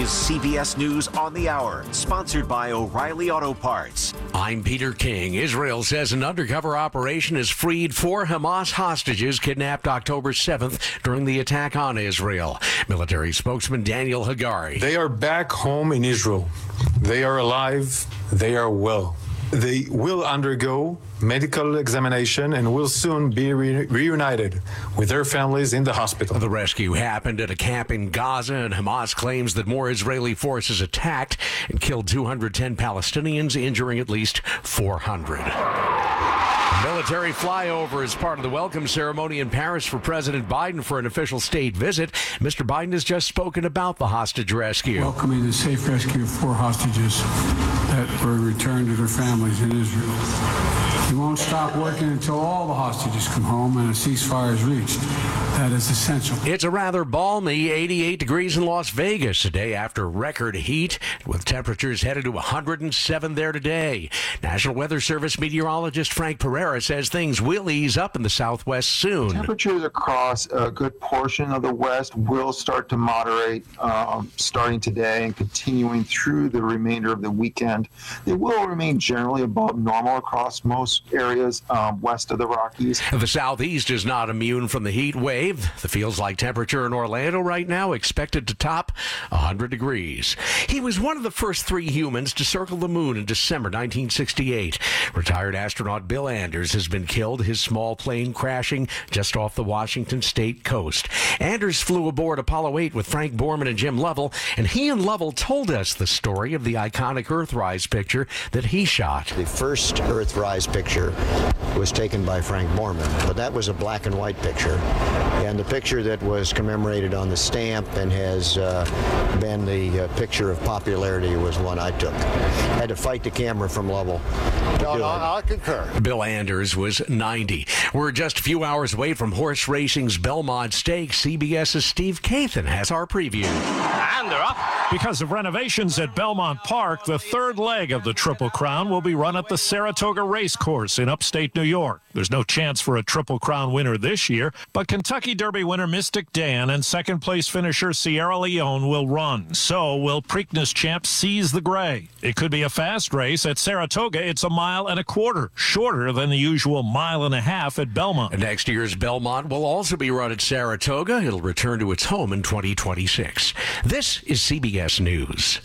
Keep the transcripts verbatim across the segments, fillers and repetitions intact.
is C B S News on the Hour, sponsored by O'Reilly Auto Parts. I'm Peter King. Israel says an undercover operation has freed four Hamas hostages kidnapped October seventh during the attack on Israel. Military spokesman Daniel Hagari. They are back home in Israel. They are alive. They are well. They will undergo medical examination and will soon be re- reunited with their families in the hospital. The rescue happened at a camp in Gaza, and Hamas claims that more Israeli forces attacked and killed two hundred ten Palestinians, injuring at least four hundred. Military flyover is part of the welcome ceremony in Paris for President Biden for an official state visit. Mister Biden has just spoken about the hostage rescue. Welcoming the safe rescue of four hostages that were returned to their families in Israel. We won't stop working until all the hostages come home and a ceasefire is reached. That is essential. It's a rather balmy eighty-eight degrees in Las Vegas, a day after record heat, with temperatures headed to one hundred seven there today. National Weather Service meteorologist Frank Pereira says things will ease up in the southwest soon. Temperatures across a good portion of the west will start to moderate um, starting today and continuing through the remainder of the weekend. They will remain generally above normal across most areas um, west of the Rockies. The southeast is not immune from the heat wave. The feels-like temperature in Orlando right now expected to top one hundred degrees. He was one of the first three humans to circle the moon in December nineteen sixty-eight. Retired astronaut Bill Anders has been killed, his small plane crashing just off the Washington state coast. Anders flew aboard Apollo eight with Frank Borman and Jim Lovell, and he and Lovell told us the story of the iconic Earthrise picture that he shot. The first Earthrise picture was taken by Frank Borman, but that was a black and white picture. And the picture that was commemorated on the stamp and has uh, been the uh, picture of popularity was one I took. Had to fight the camera from Lovell. No, no, I concur. Bill Anders was ninety. We're just a few hours away from horse racing's Belmont Stakes. CBS's Steve Kathan has our preview. And they're up. Because of renovations at Belmont Park, the third leg of the Triple Crown will be run at the Saratoga Racecourse in upstate New York. There's no chance for a Triple Crown winner this year, but Kentucky Derby winner Mystic Dan and second-place finisher Sierra Leone will run. So will Preakness champ Seize the Gray. It could be a fast race. At Saratoga, it's a mile and a quarter, shorter than the usual mile and a half at Belmont. Next year's Belmont will also be run at Saratoga. It'll return to its home in twenty twenty-six. This is C B S News.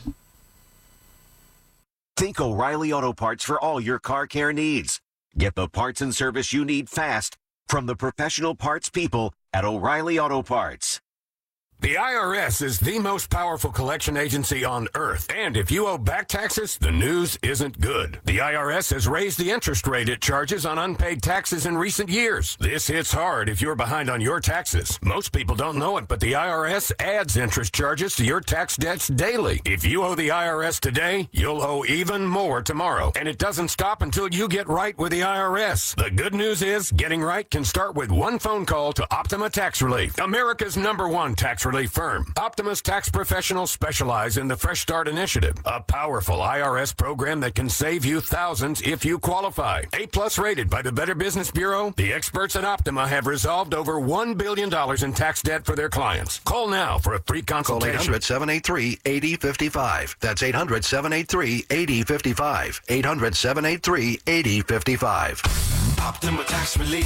Think O'Reilly Auto Parts for all your car care needs. Get the parts and service you need fast from the professional parts people at O'Reilly Auto Parts. The I R S is the most powerful collection agency on earth. And if you owe back taxes, the news isn't good. The I R S has raised the interest rate it charges on unpaid taxes in recent years. This hits hard if you're behind on your taxes. Most people don't know it, but the I R S adds interest charges to your tax debts daily. If you owe the I R S today, you'll owe even more tomorrow. And it doesn't stop until you get right with the I R S. The good news is getting right can start with one phone call to Optima Tax Relief, America's number one tax relief firm. Optima's tax professionals specialize in the Fresh Start Initiative, a powerful I R S program that can save you thousands if you qualify. A-plus rated by the Better Business Bureau, the experts at Optima have resolved over one billion dollars in tax debt for their clients. Call now for a free consultation. Call eight hundred, seven eight three, eight zero five five. That's eight hundred, seven eight three, eight zero five five. eight hundred, seven eight three, eight zero five five. Optima Tax Relief.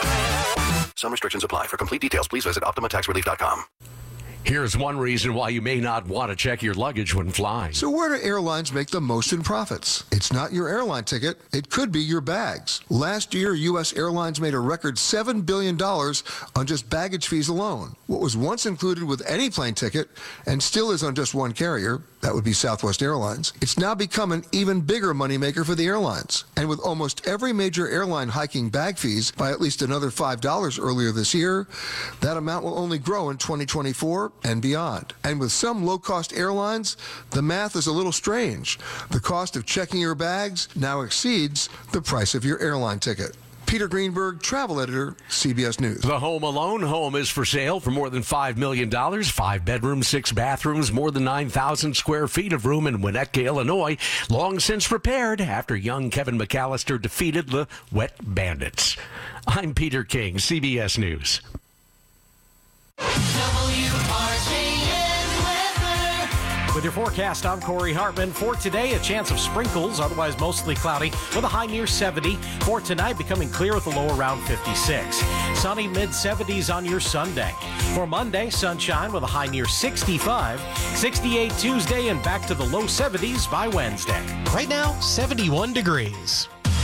Some restrictions apply. For complete details, please visit optima tax relief dot com. Here's one reason why you may not want to check your luggage when flying. So where do airlines make the most in profits? It's not your airline ticket. It could be your bags. Last year, U S airlines made a record seven billion dollars on just baggage fees alone. What was once included with any plane ticket and still is on just one carrier, that would be Southwest Airlines, it's now become an even bigger moneymaker for the airlines. And with almost every major airline hiking bag fees by at least another five dollars earlier this year, that amount will only grow in twenty twenty-four and beyond. And with some low-cost airlines, the math is a little strange. The cost of checking your bags now exceeds the price of your airline ticket. Peter Greenberg, travel editor, C B S News. The Home Alone home is for sale for more than five million dollars. Five bedrooms, six bathrooms, more than nine thousand square feet of room in Winnetka, Illinois. Long since repaired after young Kevin McAllister defeated the Wet Bandits. I'm Peter King, C B S News. W R J N weather. With your forecast, I'm Corey Hartman. For today, a chance of sprinkles, otherwise mostly cloudy, with a high near seventy. For tonight, becoming clear with a low around fifty-six. Sunny mid-seventies on your Sunday. For Monday, sunshine with a high near sixty-five. sixty-eight Tuesday, and back to the low seventies by Wednesday. Right now, seventy-one degrees.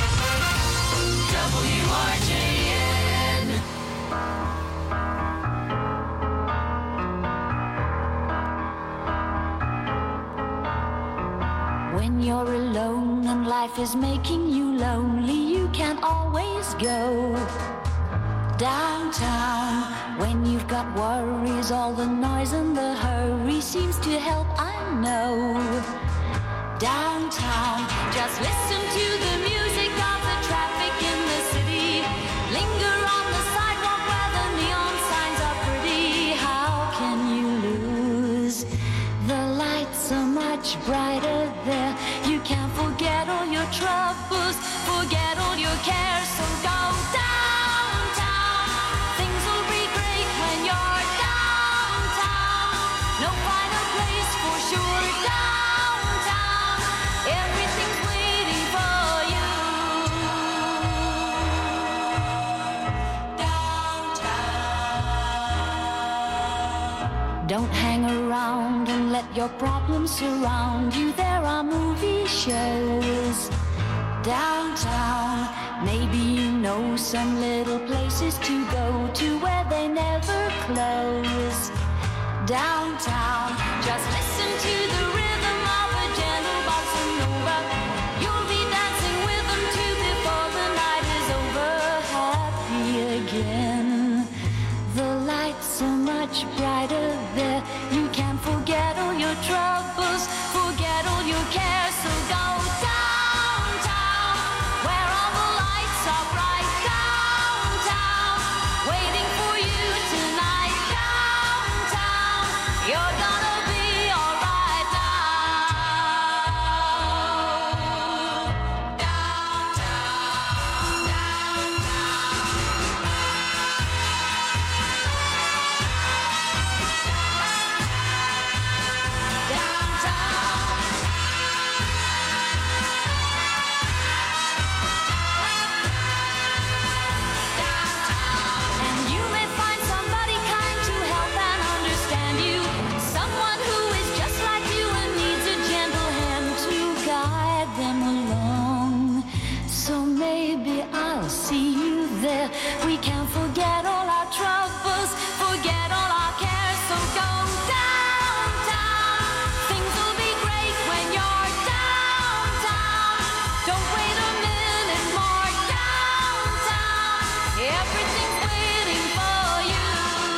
W R J N. When you're alone and life is making you lonely, you can always go downtown. When you've got worries, all the noise and the hurry seems to help, I know. Downtown, just listen to the music of the traffic in the city. Linger on the sidewalk where the neon signs are pretty. How can you lose? The lights are much brighter there. You can't forget all your troubles, forget all your cares, so go downtown. Things will be great when you're downtown. No finer place for sure, downtown. Everything's waiting for you. Downtown. Don't hang around and let your problems surround you. There are movie shows downtown. Maybe you know some little places to go to where they never close. Downtown, just listen to the rhythm of a gentle bossa nova. You'll be dancing with them too before the night is over. Happy again. The lights are much brighter there. You can forget all your troubles, forget all your cares, so go downtown, where all the lights are bright. Downtown, waiting for you tonight. Downtown, you're gonna be alright now. Downtown, and you may find somebody kind to help and understand you. Someone who is just like you and needs a gentle hand to guide them along. So maybe I'll see you there. We can forget all our troubles, forget all our cares, so go downtown. Things will be great when you're downtown. Don't wait a minute more. Downtown, everything's waiting for you.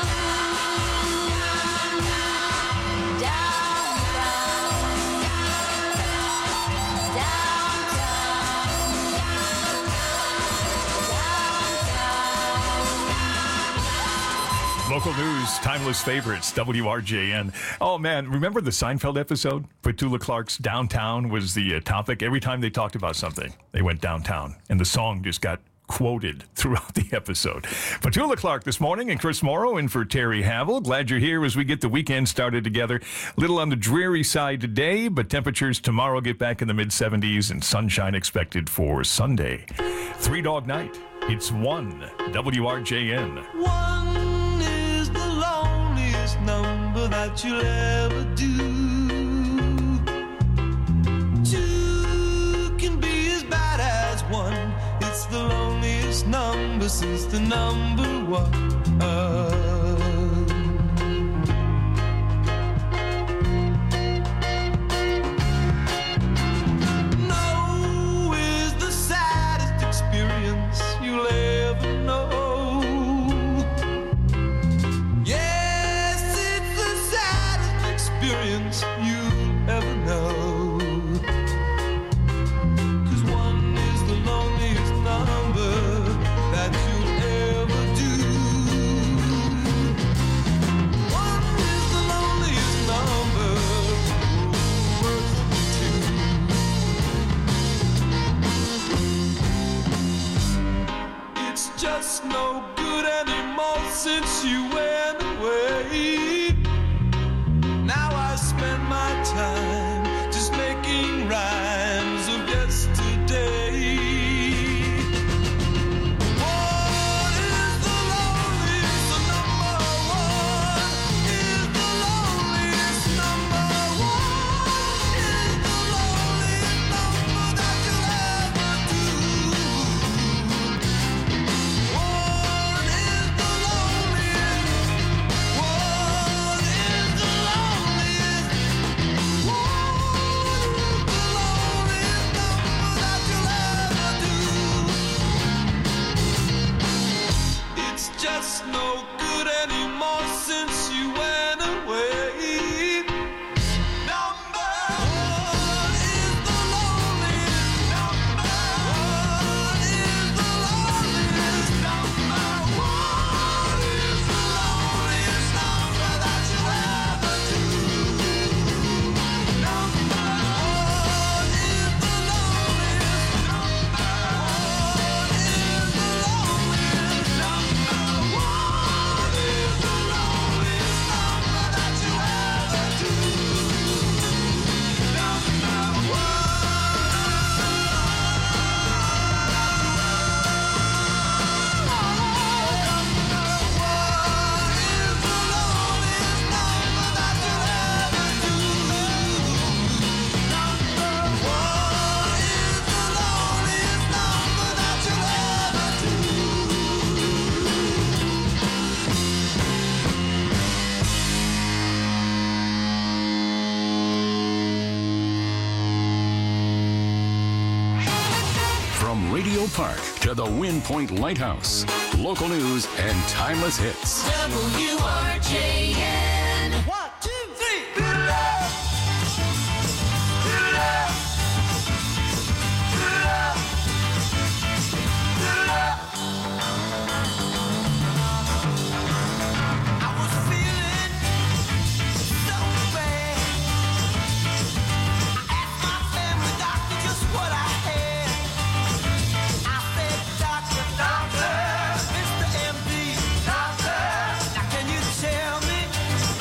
Local news, timeless favorites, W R J N. Oh, man, remember the Seinfeld episode? Petula Clark's Downtown was the uh, topic. Every time they talked about something, they went downtown, and the song just got quoted throughout the episode. Petula Clark this morning and Chris Morrow in for Terry Havel. Glad you're here as we get the weekend started together. A little on the dreary side today, but temperatures tomorrow get back in the mid seventies and sunshine expected for Sunday. Three Dog Night. It's one W R J N. One is the loneliest number that you'll ever do. Two can be as bad as one. It's the loneliest number since the number one. No is the saddest experience you'll ever know. Yes, it's the saddest experience you'll ever know. 'Cause one is the loneliest number that you'll ever do. One is the loneliest number, worth two. It's just no good anymore since you went away. Now I spend my time From Radio Park to the Wind Point Lighthouse. Local news and timeless hits. W R J N. One, two, three. Good love. Good love. Good love. Good love. I was feeling so bad. I asked my family doctor just what I had. I said, doctor, doctor, Mister M D, doctor, now can you tell me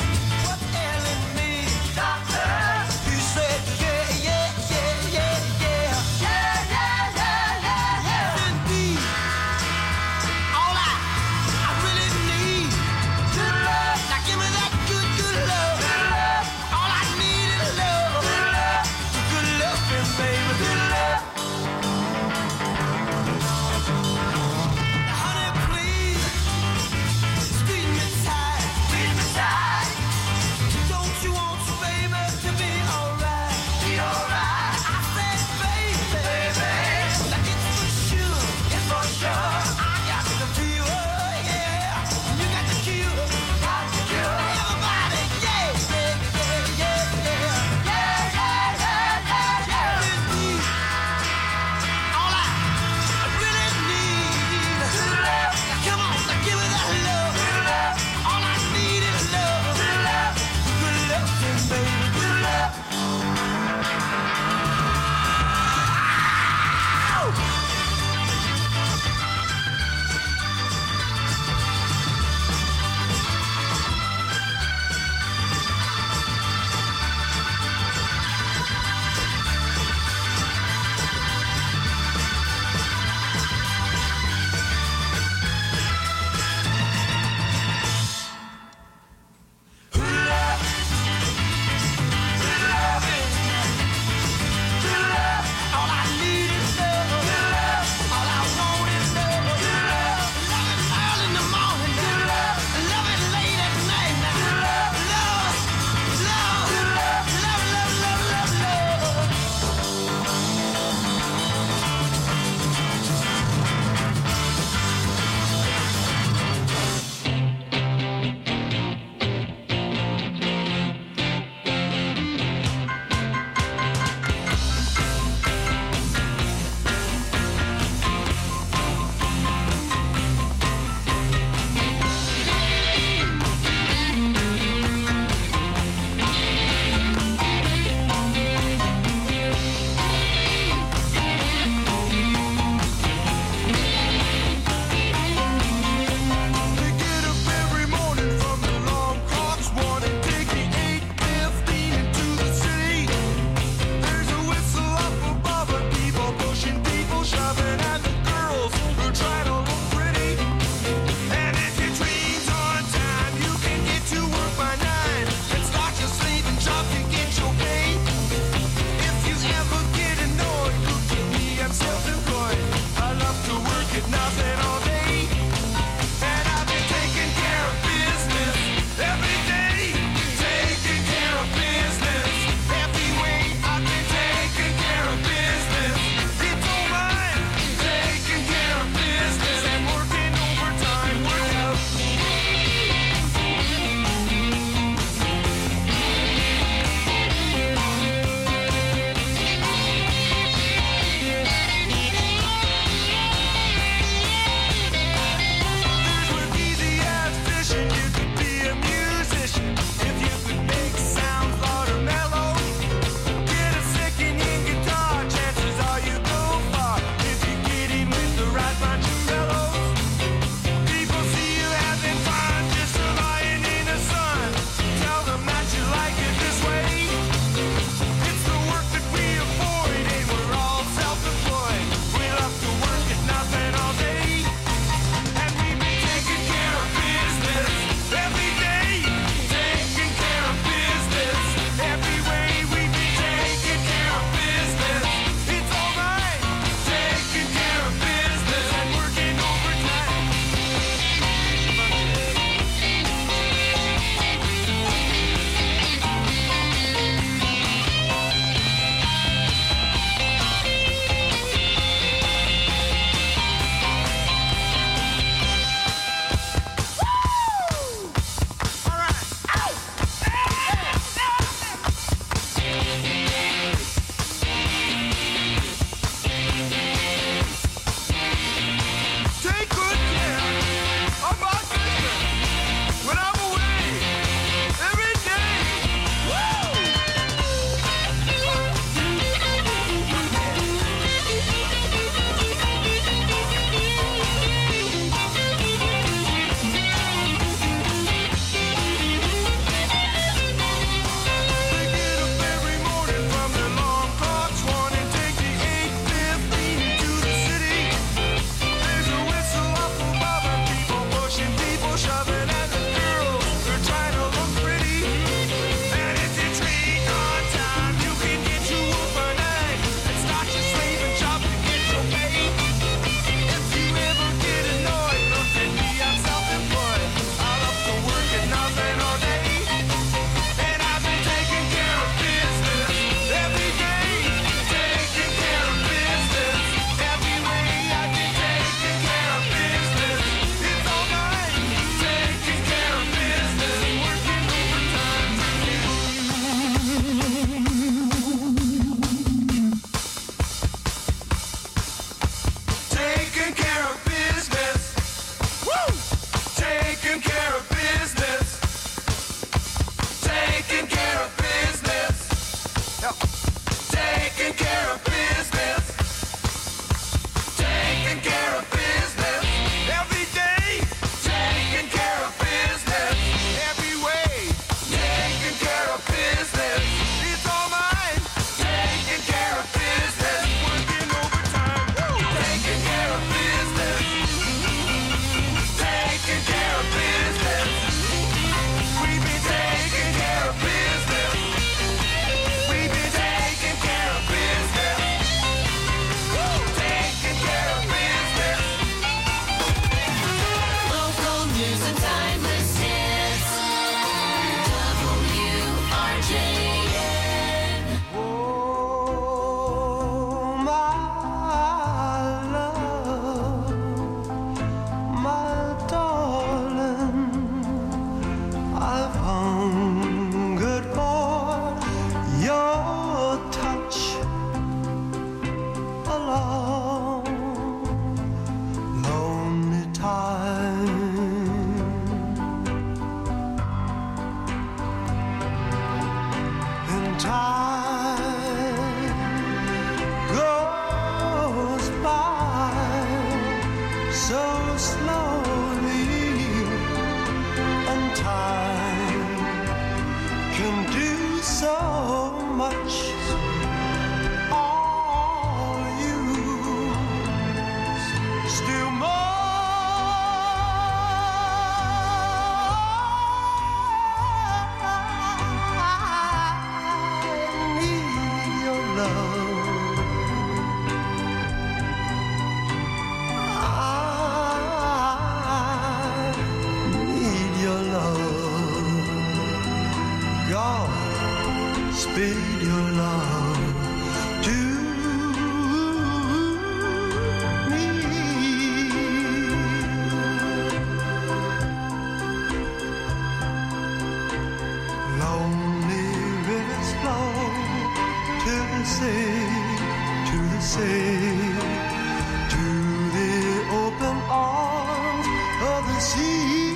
say to the open arms of the sea,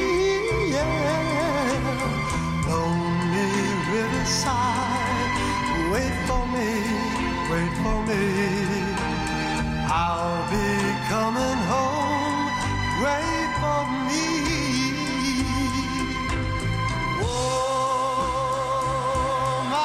yeah. Lonely riverside, wait for me, wait for me. I'll be coming home, wait for me. Oh, my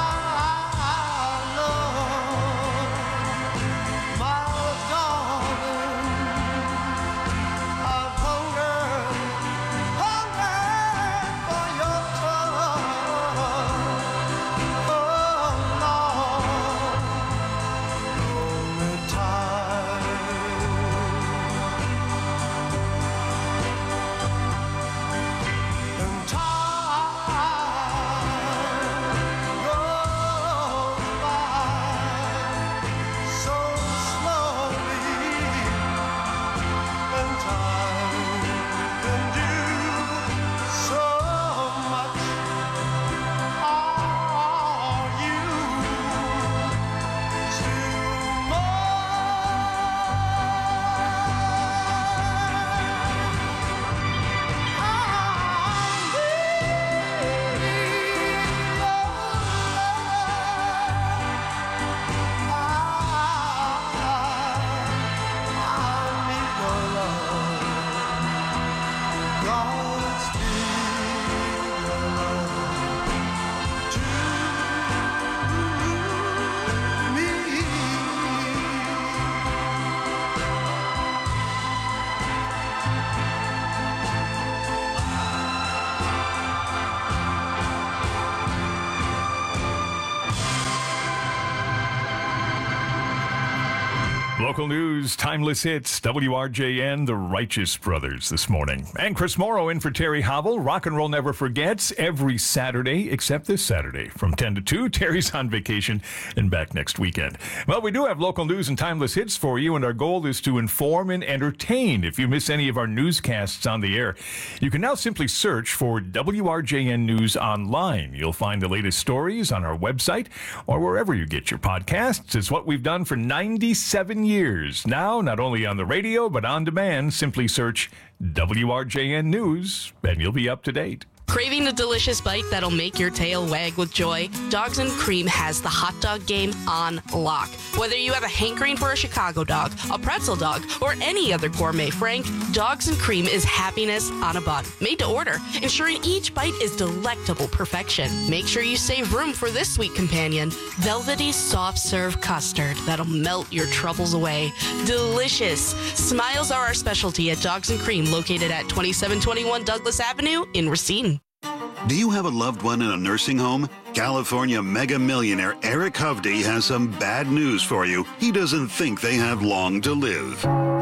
Local news, timeless hits, W R J N, the Righteous Brothers this morning. And Chris Morrow in for Terry Hobble. Rock and Roll Never Forgets every Saturday, except this Saturday from ten to two. Terry's on vacation and back next weekend. Well, we do have local news and timeless hits for you, and our goal is to inform and entertain. If you miss any of our newscasts on the air, you can now simply search for W R J N News online. You'll find the latest stories on our website or wherever you get your podcasts. It's what we've done for ninety-seven years. Now, not only on the radio, but on demand, simply search W R J N News, and you'll be up to date. Craving a delicious bite that'll make your tail wag with joy? Dogs and Cream has the hot dog game on lock. Whether you have a hankering for a Chicago dog, a pretzel dog, or any other gourmet frank, Dogs and Cream is happiness on a bun. Made to order, ensuring each bite is delectable perfection. Make sure you save room for this sweet companion, velvety soft serve custard that'll melt your troubles away. Delicious. Smiles are our specialty at Dogs and Cream, located at twenty-seven twenty-one Douglas Avenue in Racine. Do you have a loved one in a nursing home? California mega millionaire Eric Hovde has some bad news for you. He doesn't think they have long to live.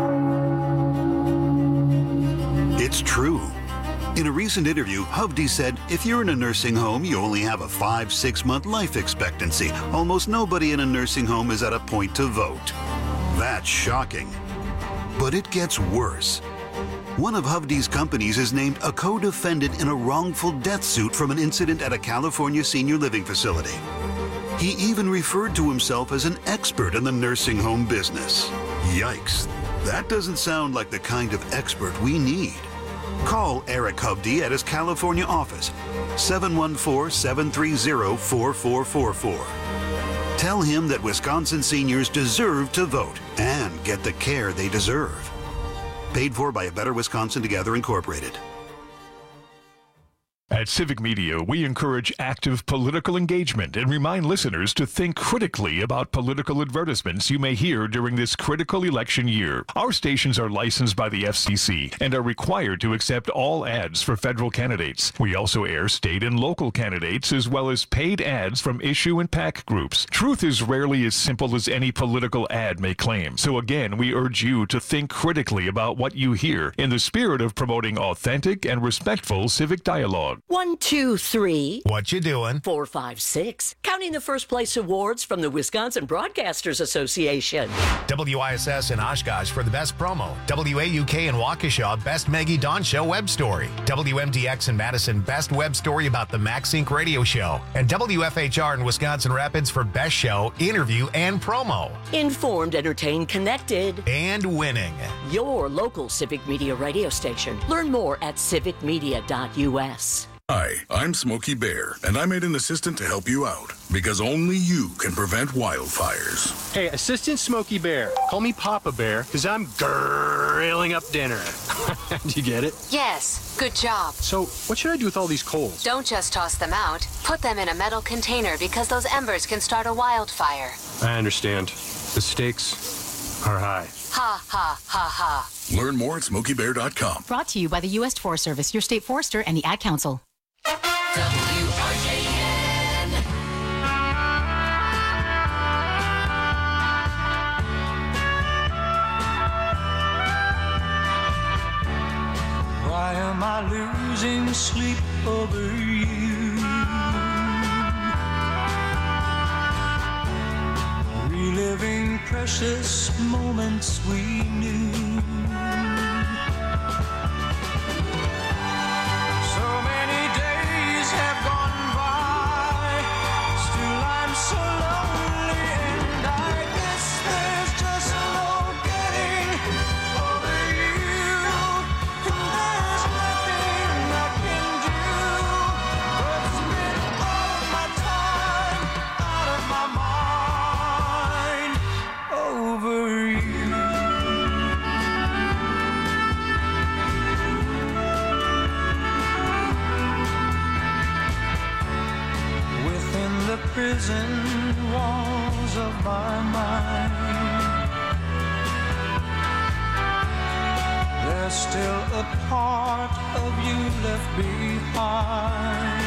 It's true. In a recent interview, Hovde said, if you're in a nursing home, you only have a five, six month life expectancy. Almost nobody in a nursing home is at a point to vote. That's shocking. But it gets worse. One of Hovde's companies is named a co-defendant in a wrongful death suit from an incident at a California senior living facility. He even referred to himself as an expert in the nursing home business. Yikes, that doesn't sound like the kind of expert we need. Call Eric Hovde at his California office, seven one four, seven three zero, four four four four. Tell him that Wisconsin seniors deserve to vote and get the care they deserve. Paid for by A Better Wisconsin Together, Incorporated. At Civic Media, we encourage active political engagement and remind listeners to think critically about political advertisements you may hear during this critical election year. Our stations are licensed by the F C C and are required to accept all ads for federal candidates. We also air state and local candidates as well as paid ads from issue and PAC groups. Truth is rarely as simple as any political ad may claim. So again, we urge you to think critically about what you hear in the spirit of promoting authentic and respectful civic dialogue. One, two, three. What you doing? Four, five, six. Counting the first place awards from the Wisconsin Broadcasters Association. W I S S in Oshkosh for the best promo. W A U K in Waukesha, best Maggie Dawn Show web story. W M D X in Madison, best web story about the MaxSync radio show. And W F H R in Wisconsin Rapids for best show, interview, and promo. Informed, entertained, connected. And winning. Your local Civic Media radio station. Learn more at civic media dot U S. Hi, I'm Smokey Bear, and I made an assistant to help you out, because only you can prevent wildfires. Hey, Assistant Smokey Bear, call me Papa Bear, because I'm grilling up dinner. Do you get it? Yes, good job. So, what should I do with all these coals? Don't just toss them out. Put them in a metal container, because those embers can start a wildfire. I understand. The stakes are high. Ha, ha, ha, ha. Learn more at smokey bear dot com. Brought to you by the U S Forest Service, your state forester, and the Ad Council. W R J N. Why am I losing sleep over you? Reliving precious moments we knew. Prison walls of my mind, there's still a part of you left behind.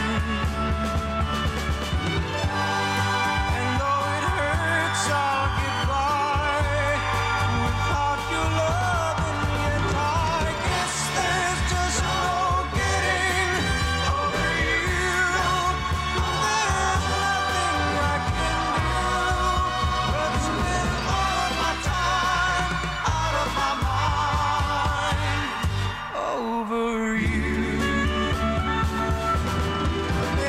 And though it hurts, I'll get by without your love, and yet I guess there's just no getting over you. There's nothing I can do but spend all of my time out of my mind over you.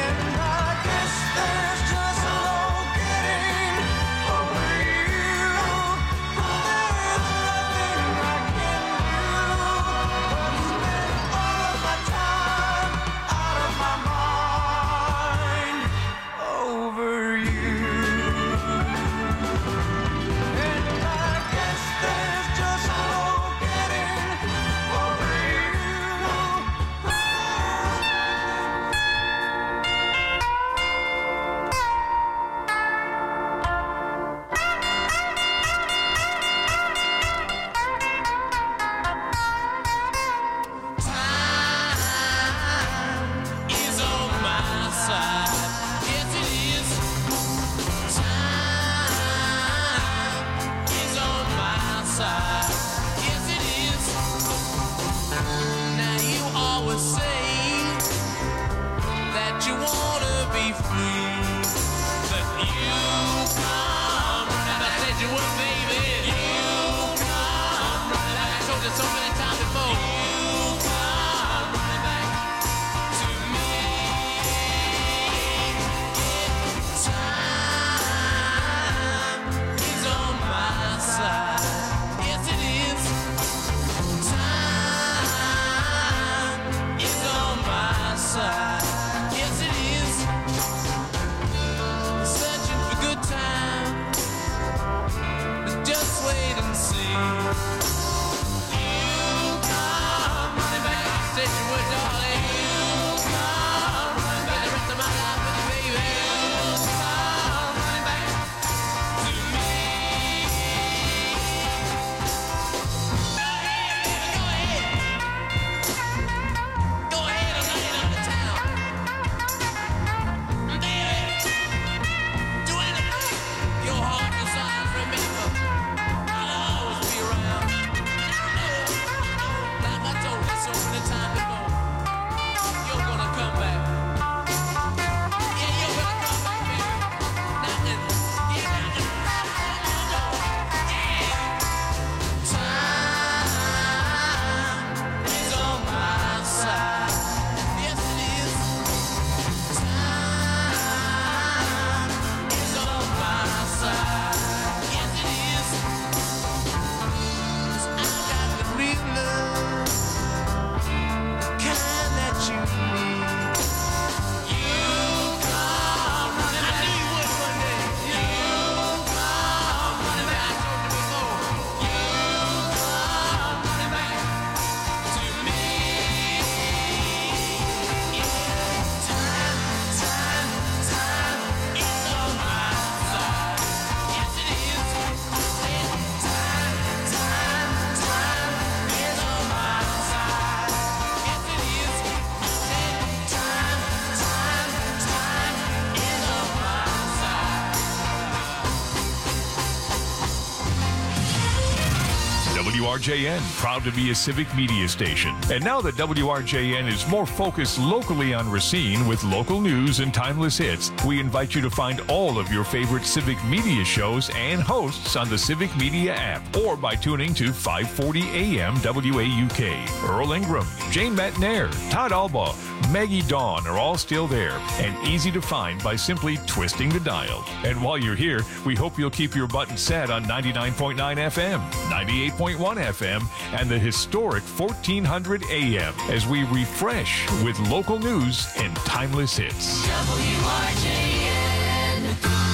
W R J N, proud to be a civic media station. And now that W R J N is more focused locally on Racine with local news and timeless hits, we invite you to find all of your favorite civic media shows and hosts on the Civic Media app or by tuning to five forty A M W A U K. Earl Ingram, Jane Matnair, Todd Alba, Maggie Dawn are all still there and easy to find by simply twisting the dial. And while you're here, we hope you'll keep your button set on ninety-nine point nine F M, ninety-eight point one F M, and the historic fourteen hundred A M as we refresh with local news and timeless hits. W R J N.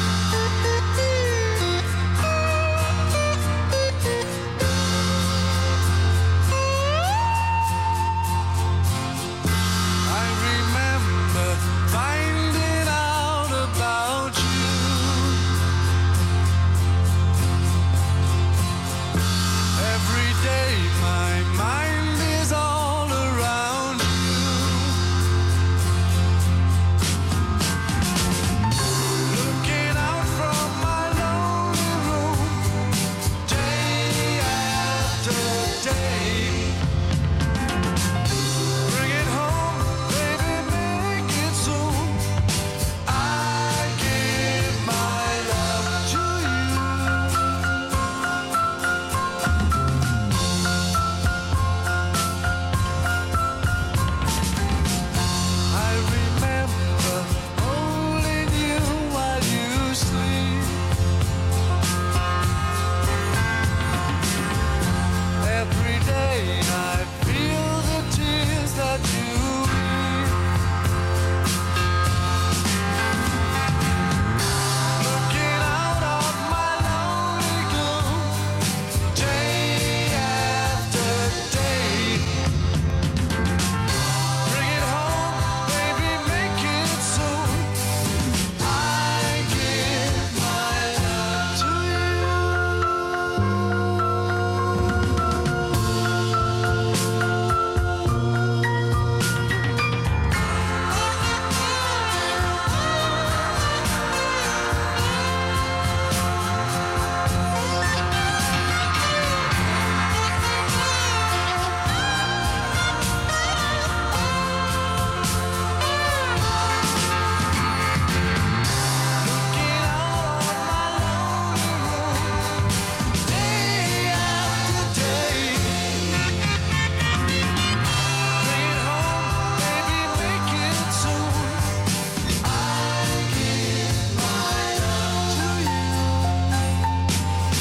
I remember finding out about you. Every day my mind is all around you. Looking out from my lonely room, day after day. Bring it home, baby, make it soon. I give my love to I remember holding you while you sleep. Every day I feel the tears that you weep. Looking out of my lonely gloom, day after day. Bring it home, baby, make it soon. I give my love to day after day. Bring it home, baby, make it soon. I give my love to you.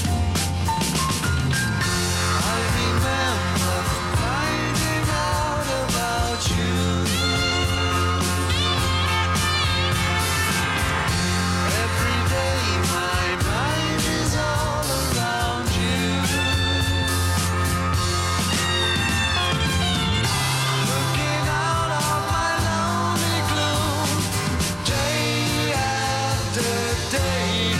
I remember finding out about you. Every day my mind is all around you. Looking out of my lonely gloom, day after day.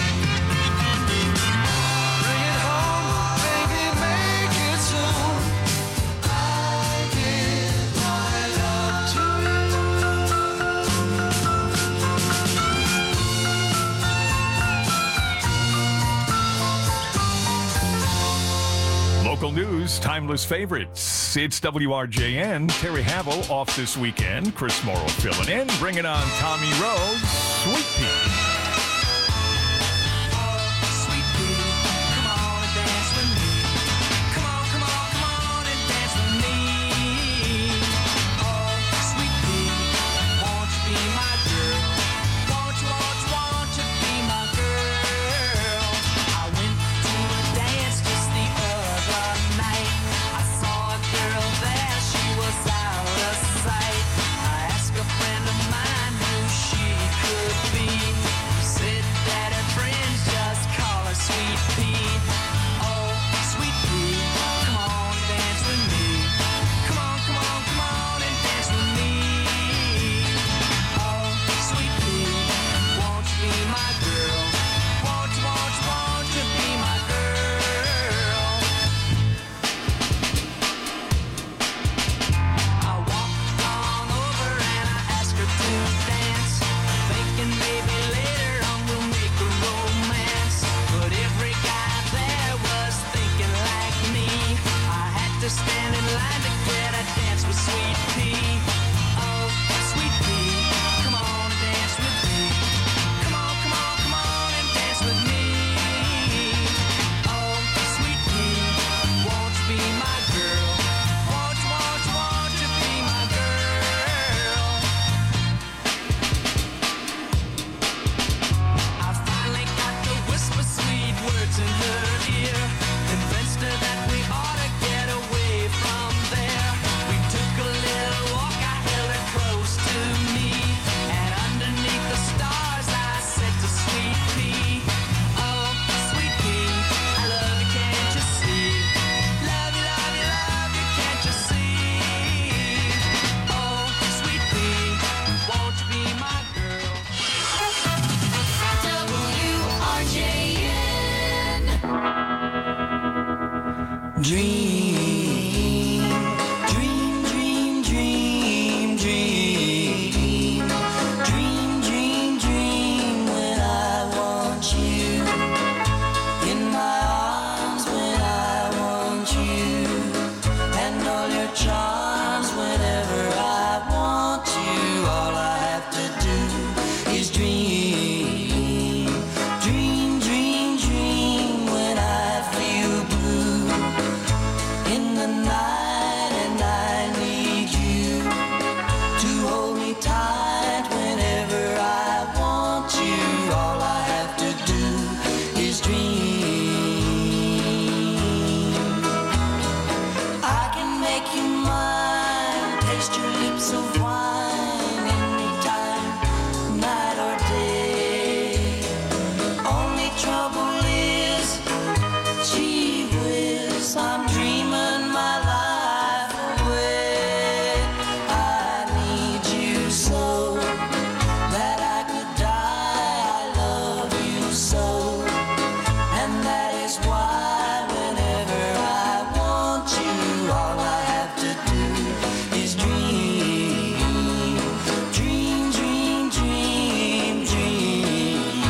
Bring it home, baby, make it soon. I give my love to Local news, timeless favorites. It's W R J N. Terry Havel off this weekend. Chris Morrow filling in, bringing on Tommy Rhodes, Sweet Pea. Sweet pea, come on and dance with me. Come on, come on, come on and dance with me. Oh, sweet pea, won't you be my girl? Won't you, won't you, won't you be my girl? I went to a dance just the other night. I saw a girl there, she was out of sight. I asked a friend of mine who she could be. Dream, dream, dream, dream, dream. Dream, dream, dream when I want you. In my arms when I want you. And all your charms whenever I want you. All I have to do is dream. Dream, dream, dream when I feel blue in the night and I need you to hold me tight whenever I want you. All I have to do is dream. I can make you mine, taste your lips of wine anytime, night or day. Only trouble is, gee whiz, I'm dreaming my life away. I need you so that I could die. I love you so, and that is why whenever I want you, all I have to do is dream. Dream, dream, dream, dream.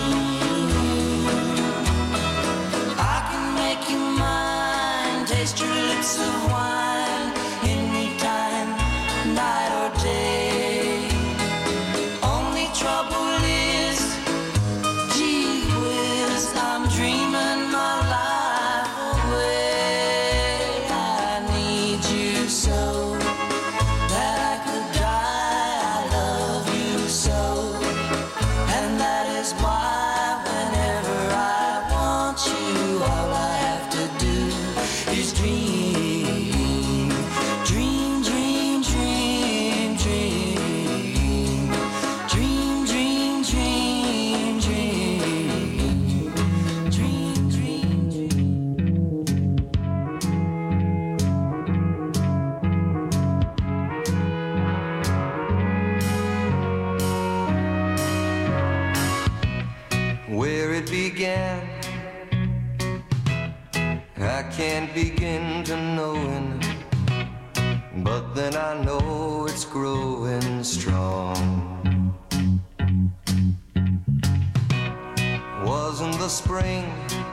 I can make you mine, taste your lips of wine anytime, night or day. Only trouble is, gee whiz, I'm dreaming my life away. I need you so that I could die. I love you so, and that is why whenever I want you, all I have to do is dream. Dream, dream, dream, dream. Dream, dream, dream, dream. Dream, dream, where it began, I can't begin to knowing, but then I know it's growing strong. Wasn't the spring,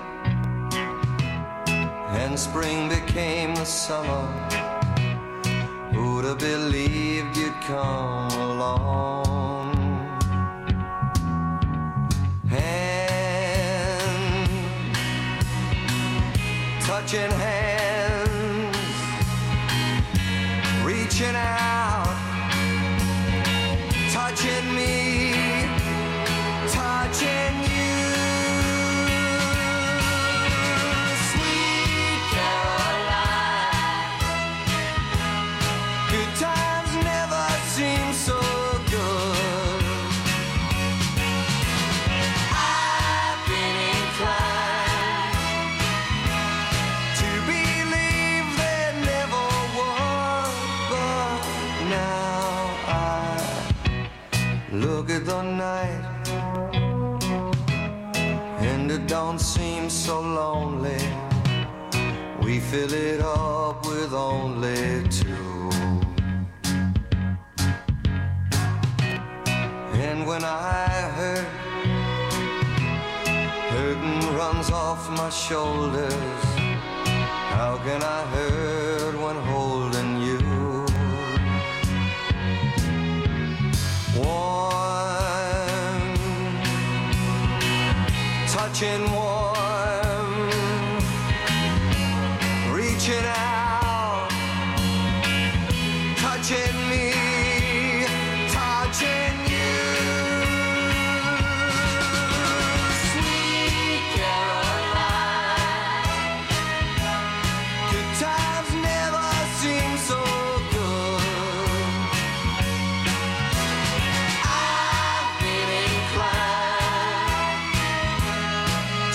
and spring became the summer. Who'd have believed you'd come along? Hand, touching hands, reaching out, touching me, touching you. Sweet Caroline, good times never seem so good. I've been inclined to believe there never was, but now I look at the night and it don't seem so lonely. We fill it up with only two. And when I hurt, hurting runs off my shoulders. How can I hurt when holding you? Warm, touching warm, reaching out, touching me, touching you. Sweet Caroline, good times never seem so good. I've been inclined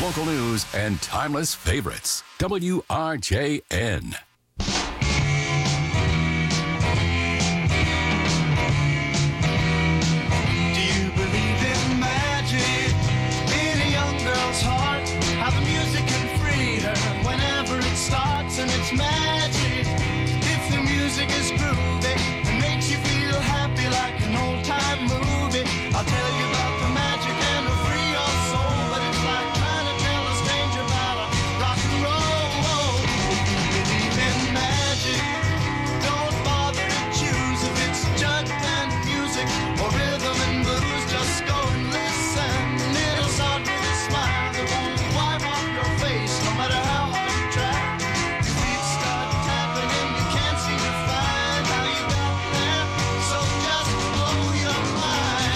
local news, and timeless favorites. W R J N. Do you believe in magic in a young girl's heart? How the music can free her whenever it starts, and it's magic. If the music is groovy and makes you feel happy like an old-time movie, I'll tell you about the magic and it'll free your soul. But it's like trying to tell a stranger about a rock and roll. If you believe in magic, don't bother to choose if it's jug and music or rhythm and blues. Just go and listen. It'll start with a smile that won't wipe off your face, no matter how hard you try. Your feet start tapping and you can't seem to find how you got there. So just blow your mind.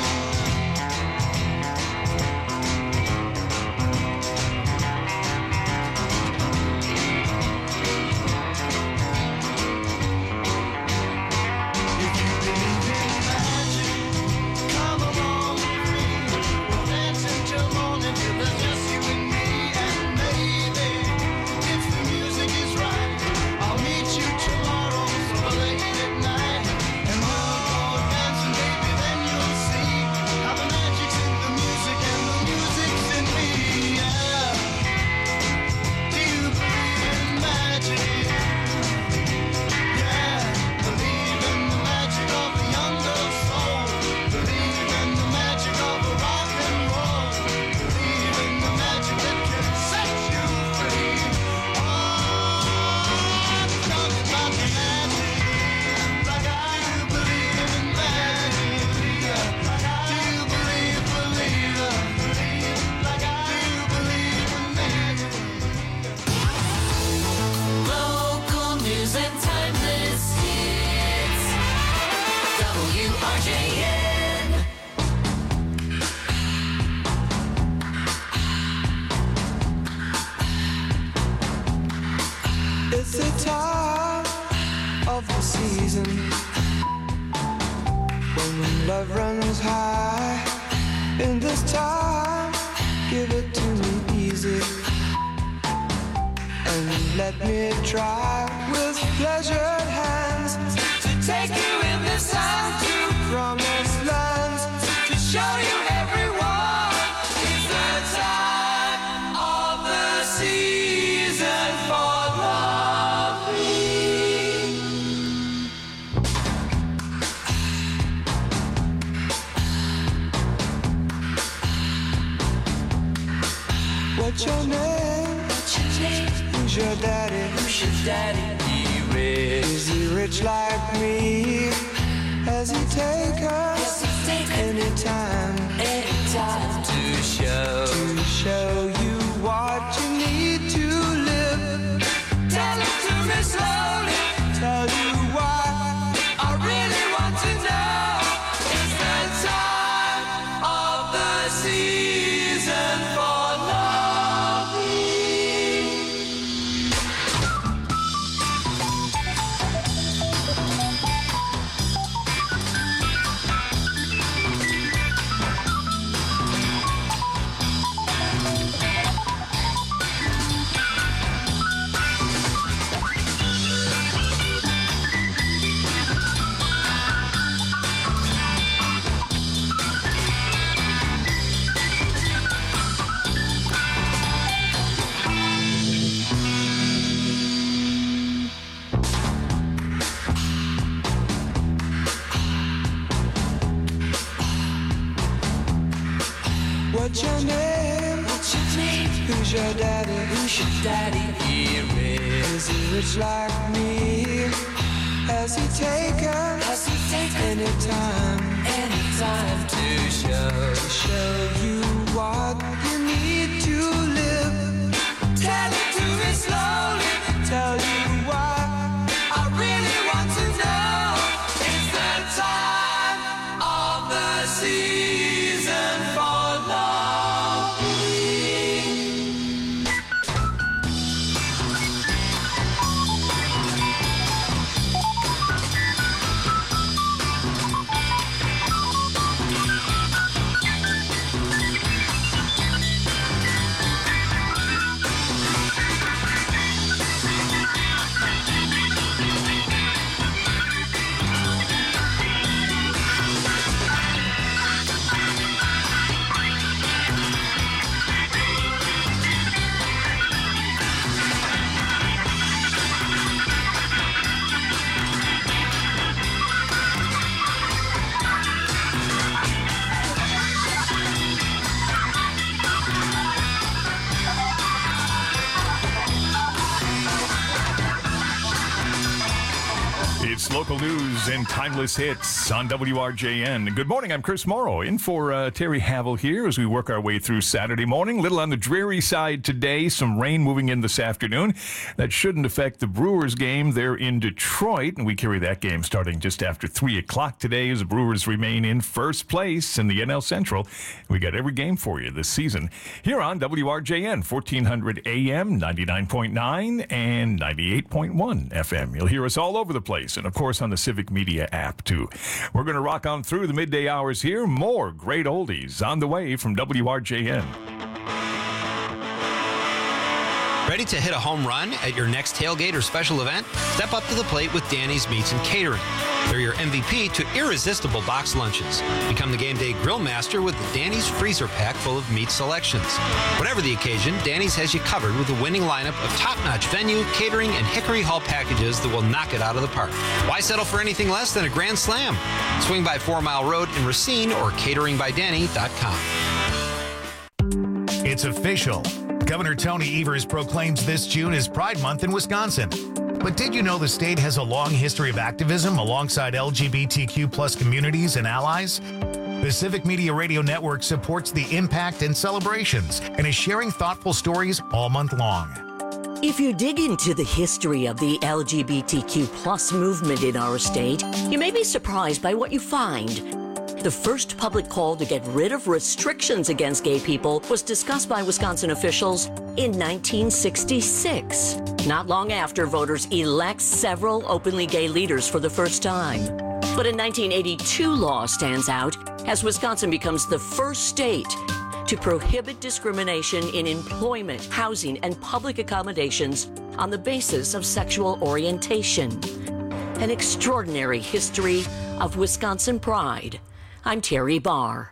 If you believe in magic, come along with me. We'll dance until morning till there's just you and me. And maybe, if the music is right, I'll meet you tomorrow so late at night. And we'll go dancing, baby, then you'll see how the magic's in the music and the music's in me. Yeah. Do you believe in magic? Yeah. Believe in the magic of a young girl's soul. Believe in the magic of a rock and roll. Believe in the magic that can set you free. Oh, I'm talking about the magic. Like I do believe in magic. Do you believe, believe it? Like I do believe in magic. Local news and timeless hits. W R J N. It's the time of the season when love runs high. In this time, give it to me easy and let me try with pleasured hands to take you in this time to promised lands, to show you everyone. It's the time of the season for loving. What's your name? What's your name? Who's your daddy? Who's your daddy? He rich. Is he rich like me? Has he take us anytime? Anytime to show to show you what you need to live. Tell it to me slowly. Tell you why I really want to know. It's the time of the season for loving. What's your name? What's your name? Who's your daddy? Who's your daddy? He rich. Is he rich like me? Has he taken? Has he taken anytime? Anytime to show to show you what you need to live. Tell it to me slowly. Tell you why I really want to know. It's the time of the season for loving. Local news and timeless hits on W R J N. Good morning, I'm Chris Morrow, in for uh, Terry Havel here as we work our way through Saturday morning. Little on the dreary side today, some rain moving in this afternoon. That shouldn't affect the Brewers game. They're in Detroit, and we carry that game starting just after three o'clock today as the Brewers remain in first place in the N L Central. We got every game for you this season here on W R J N, fourteen hundred A M, ninety-nine point nine, and ninety-eight point one F M. You'll hear us all over the place, and of course on the Civic Media app too. We're going to rock on through the midday hours here. More great oldies on the way from W R J N. Ready to hit a home run at your next tailgate or special event? Step up to the plate with Danny's Meats and Catering. They're your M V P to irresistible box lunches. Become the game day grill master with the Danny's freezer pack full of meat selections. Whatever the occasion, Danny's has you covered with a winning lineup of top-notch venue, catering, and Hickory Hall packages that will knock it out of the park. Why settle for anything less than a grand slam? Swing by Four Mile Road in Racine or catering by danny dot com. It's official. Governor Tony Evers proclaims this June as Pride Month in Wisconsin. But did you know the state has a long history of activism alongside L G B T Q plus communities and allies? The Civic Media Radio Network supports the impact and celebrations and is sharing thoughtful stories all month long. If you dig into the history of the L G B T Q plus movement in our state, you may be surprised by what you find. The first public call to get rid of restrictions against gay people was discussed by Wisconsin officials in nineteen sixty-six, not long after voters elect several openly gay leaders for the first time. But a nineteen eighty-two law stands out as Wisconsin becomes the first state to prohibit discrimination in employment, housing, and public accommodations on the basis of sexual orientation. An extraordinary history of Wisconsin pride. I'm Terry Barr.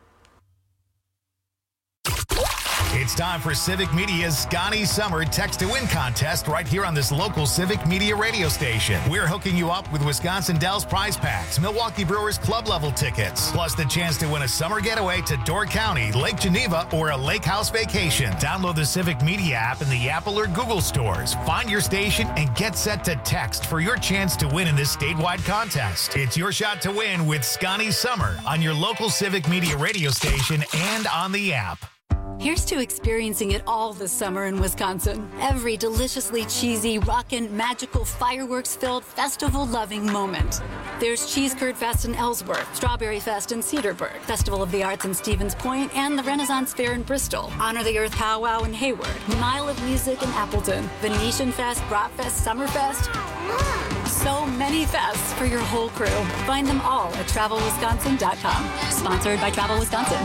It's time for Civic Media's Scotty Summer Text to Win contest right here on this local Civic Media radio station. We're hooking you up with Wisconsin Dells prize packs, Milwaukee Brewers club level tickets, plus the chance to win a summer getaway to Door County, Lake Geneva, or a lake house vacation. Download the Civic Media app in the Apple or Google stores. Find your station and get set to text for your chance to win in this statewide contest. It's your shot to win with Scotty Summer on your local Civic Media radio station and on the app. Here's to experiencing it all this summer in Wisconsin. Every deliciously cheesy, rockin', magical, fireworks-filled, festival-loving moment. There's Cheese Curd Fest in Ellsworth, Strawberry Fest in Cedarburg, Festival of the Arts in Stevens Point, and the Renaissance Fair in Bristol, Honor the Earth Powwow in Hayward, Mile of Music in Appleton, Venetian Fest, Bratfest, Summerfest. So many fests for your whole crew. Find them all at travel wisconsin dot com. Sponsored by Travel Wisconsin.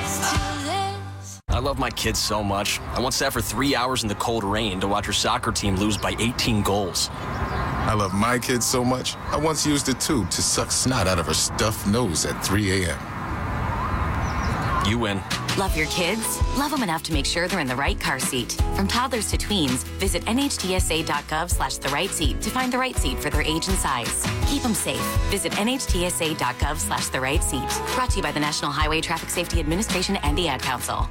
I love my kids so much. I once sat for three hours in the cold rain to watch her soccer team lose by eighteen goals. I love my kids so much, I once used it too to suck snot out of her stuffed nose at three a.m. You win. Love your kids? Love them enough to make sure they're in the right car seat. From toddlers to tweens, visit N H T S A dot gov slash the right seat to find the right seat for their age and size. Keep them safe. Visit N H T S A dot gov slash the right seat. Brought to you by the National Highway Traffic Safety Administration and the Ad Council.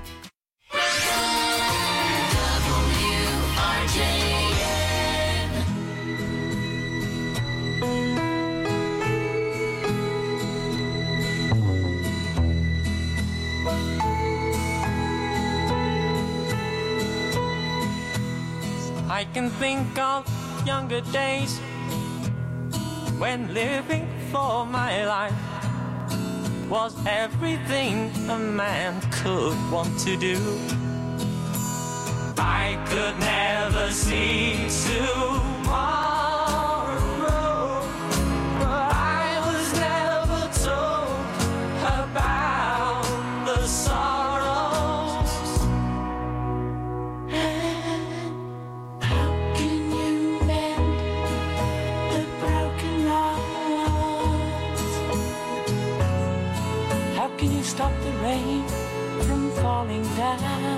I can think of younger days when living for my life was everything a man could want to do. I could never see tomorrow, but I was never told about the sorrows. How can you mend the broken hearts? How can you stop the rain from falling down?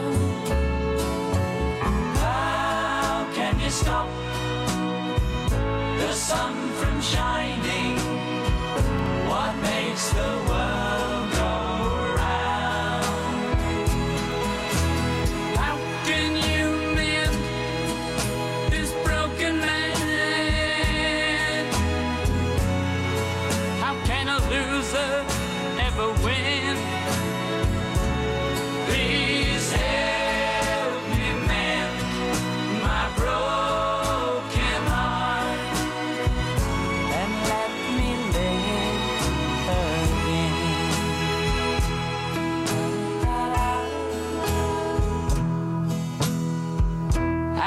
Stop the sun from shining. What makes the world go round? How can you mend this broken man?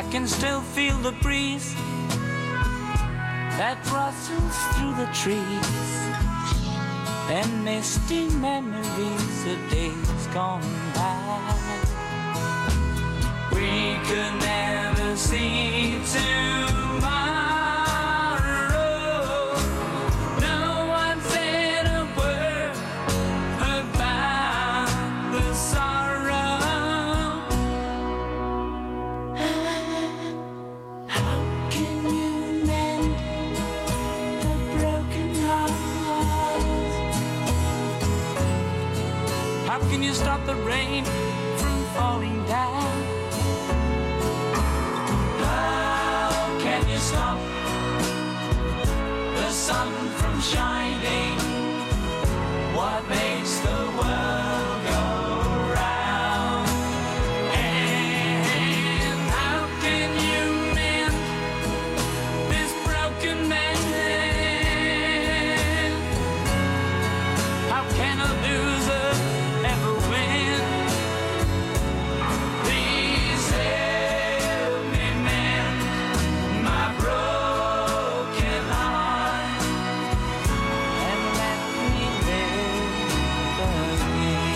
can still feel the breeze that rustles through the trees, and misty memories of days gone by. We could never see tomorrow. No one said a word about the sorrow. How can you mend the broken heart? How can you stop the rain from falling down? How can you stop the sun from shining? What makes the world go round? And how can you mend this broken man? How can a loser ever win? Please help me mend my broken heart and let me live again.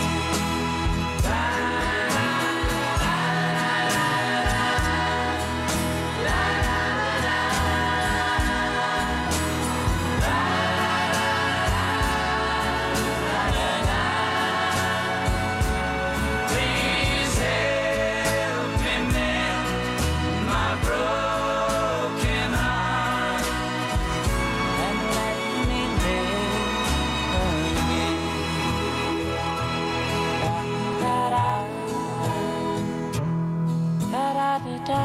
Please help me mend my broken heart and let me live again. Da-da-da. Da-da-da-da.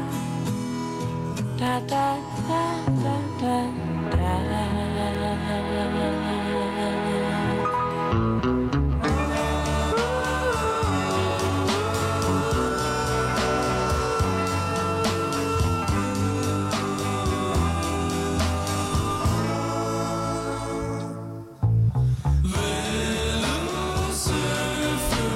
Little surfer,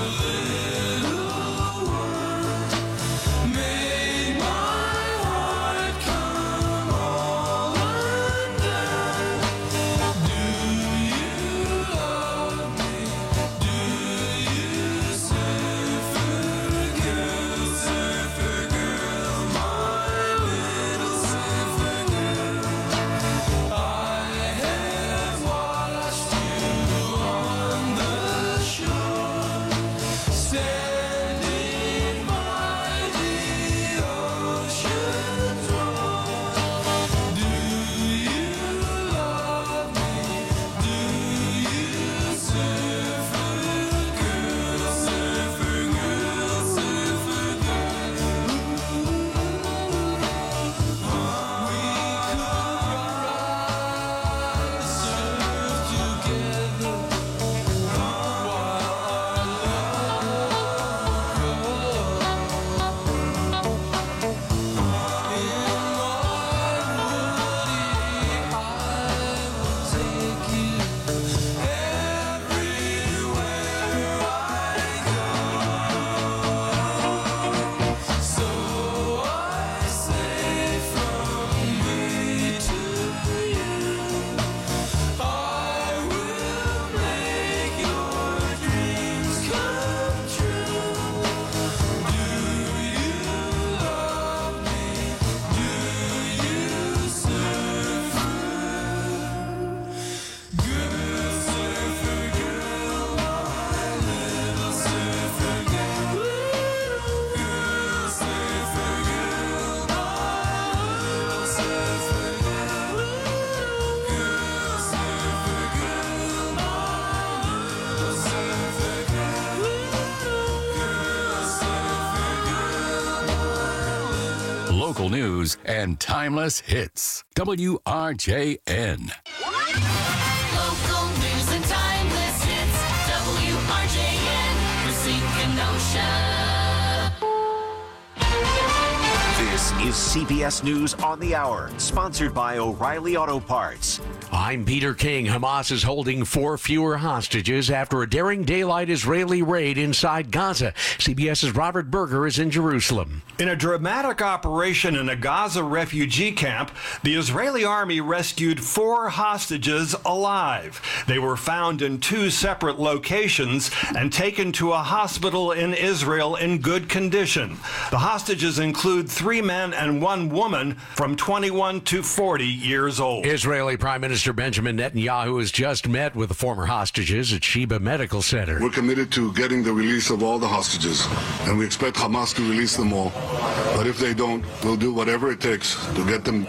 little world, made my heart come all undone. Do you love me? Do you, surfer girl, surfer girl, my little surfer girl? I have watched you on the shore, standing by the ocean's roar. Do you love me? Do you, surfer girl, surfer girl, surfer girl? We could rise, surf together while our love grows. In my woody, I will take you everywhere I go. So I say from me to you, I will make your dreams come true. Do you love me? Do you, surfer girl, surfer girl, my little surfer girl? Girl, surfer girl, my little surfer girl. Girl, surfer girl, my little surfer girl. Girl, surfer girl. Local news and timeless hits. W R J N. Local news and timeless hits. W R J N, Racine, Kenosha. This is C B S News on the Hour, sponsored by O'Reilly Auto Parts. I'm Peter King. Hamas is holding four fewer hostages after a daring daylight Israeli raid inside Gaza. CBS's Robert Berger is in Jerusalem. In a dramatic operation in a Gaza refugee camp, the Israeli army rescued four hostages alive. They were found in two separate locations and taken to a hospital in Israel in good condition. The hostages include three men and one woman from twenty-one to forty years old. Israeli Prime Minister Benjamin Netanyahu has just met with the former hostages at Sheba Medical Center. We're committed to getting the release of all the hostages, and we expect Hamas to release them all. But if they don't, we'll do whatever it takes to get them